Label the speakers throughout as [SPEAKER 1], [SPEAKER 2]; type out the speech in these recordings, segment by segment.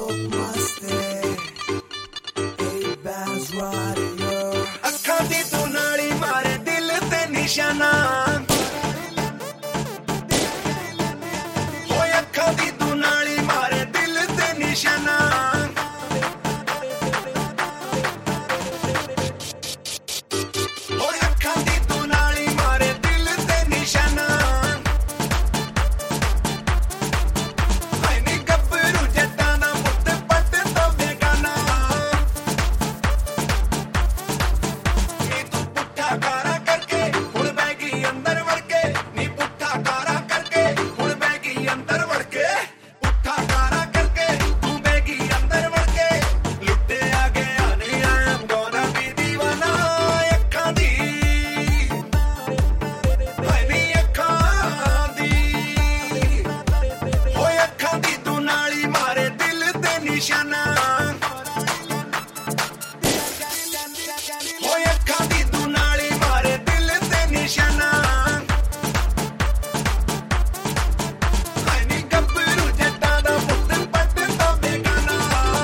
[SPEAKER 1] ਅੱਖਾਂ ਦੀ ਤੂੰ ਨਾਲੀ ਮਾਰੇ ਦਿਲ ਤੇ ਨਿਸ਼ਾਨਾ ਹੋਏ ਅੱਖਾਂ ਦੀ ਤੂੰ ਨਾਲੀ ਮਾਰੇ ਦਿਲ ਤੇ ਨਿਸ਼ਾਨਾ ਹੋਏ ਅੱਖਾਂ ਦੀ ਤੂੰ ਨਾਲੀ ਮਾਰੇ ਦਿਲ ਤੇ ਨਿਸ਼ਾਨਾ ਹਾਏ ਨੀ ਗੱਭਰੂ ਜੱਟਾਂ ਦਾ ਪੁੱਤ ਪੱਟ ਤੋਂ ਬੇਗਾਨਾ ਨੀ ਤੂੰ ਪੁੱਠਾ ਕਾਰਾ ਕਰਕੇ ਹੁਣ ਬਹਿ ਗਈ ਅੰਦਰ ਵੜ ਕੇ ਨੀ ਪੁੱਠਾ ਕਾਰਾ ਕਰਕੇ ਹੁਣ ਬਹਿ ਗਈ ਅੰਦਰ ਵੜ ਕੇ ਪੁੱਠਾ ਕਾਰਾ ਕਰਕੇ ਤੂੰ ਬਹਿ ਗਈ ਅੰਦਰ ਵੜ ਕੇ ਲੁੱਟੇ ਆ ਗਿਆ ਨੀ ਆਮ ਗੋਨਾ ਵੀ ਦੀਵਾਨਾ ਅੱਖਾਂ ਦੀ ਹਾਏ ਨੀ ਅੱਖਾਂ ਦੀ ਹੋਏ ਅੱਖਾਂ ਦੀ ਤੂੰ ਨਾਲੀ ਮਾਰੇ ਦਿਲ ਤੇ ਨਿਸ਼ਾਨਾ ਹੋਏ ਅੱਖਾਂ ਦੀ ਤੂੰ ਨਾਲੀ ਮਾਰੇ ਦਿਲ ਤੇ ਨਿਸ਼ਾਨਾ ਹਾਏ ਨੀ ਗੱਭਰੂ ਜੱਟਾਂ ਦਾ ਪੁੱਤ ਪੱਟ ਤੋਂ ਬੇਗਾਨਾ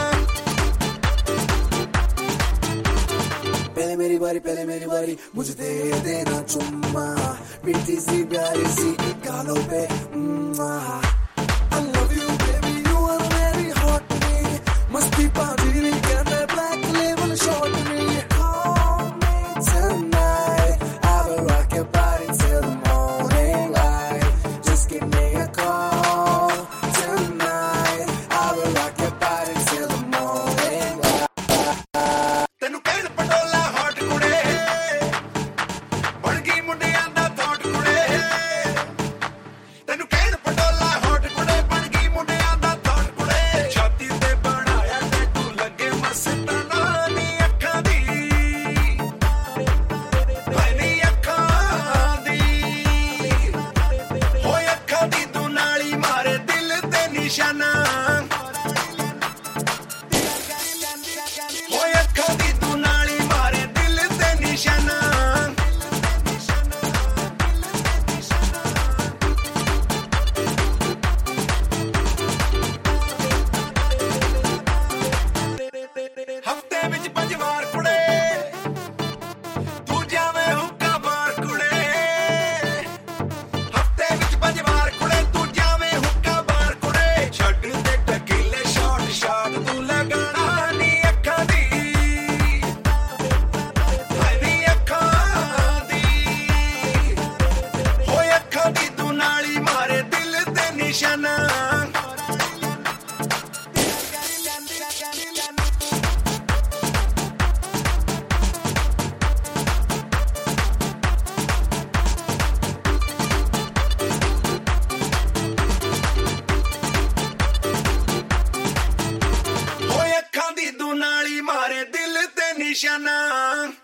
[SPEAKER 2] पहले मेरी बारी मुझे दे देना चुम्मा मीठी सी प्यारी सी गालों पे I love you baby you are very hot to me मस्ती पार्टी नहीं करना black label short to me call me tonight I will rock your body till the morning light just give me a call tonight I will rock your body till the morning light
[SPEAKER 1] ਤੈਨੂੰ ਕਹਿਣ ਪਟੋਲਾ hot ਕੁੜੇ ਬਣ ਗਈ ਮੁੰਡਿਆਂ ਦਾ thought ਕੁੜੇ ਤੈਨੂੰ ਕਹਿਣ ਪਟੋਲਾ hot ਕੁੜੇ ਬਣ ਗਈ ਮੁੰਡਿਆਂ ਦਾ ਥੋਟ ਕੁੜੇ ਛਾਤੀ ਤੇ ਬਣਾਇਆ ਟੈਟੂ ਲੱਗੇ ਮਸਤਾਨਾ ਨੀ ਅੱਖਾਂ ਦੀ ਹਾਏ ਨੀ ਅੱਖਾਂ ਦੀ ਹੋਏ ਅੱਖਾਂ ਦੀ ਤੂੰ ਨਾਲੀ ਮਾਰੇ ਦਿਲ ਤੇ ਨਿਸ਼ਾਨਾ ਹੋਏ ਅੱਖਾਂ ਦੀ ਤੂੰ ਨਾਲੀ ਮਾਰੇ ਦਿਲ ਤੇ ਨਿਸ਼ਾਨਾ ਹਫਤੇ ਵਿੱਚ 5 ਵਾਰ ਕੁੜੇ ਤੂੰ ਜਾਵੇਂ ਹੁੱਕਾ ਬਾਰ ਕੁੜੇ ਹਫਤੇ ਵਿੱਚ 5 ਵਾਰ ਕੁੜੇ ਤੂੰ ਜਾਵੇਂ ਹੁੱਕਾ ਬਾਰ ਕੁੜੇ ਛੱਡ ਦੇ ਟਕੀਲੇ ਸ਼ਾਟ ਤੂੰ ਲਗਾਣਾ ਨੀ ਅੱਖਾਂ ਦੀ ਹਾਏ ਨੀ ਅੱਖਾਂ ਦੀ ਹੋਏ ਅੱਖਾਂ ਦੀ ਤੂੰ ਨਾਲੀ ਮਾਰੇ ਦਿਲ ਤੇ ਨਿਸ਼ਾਨਾ ਹੋਏ ਅੱਖਾਂ ਦੀ ਤੂੰ ਨਾਲੀ ਮਾਰੇ ਦਿਲ ਤੇ ਨਿਸ਼ਾਨਾ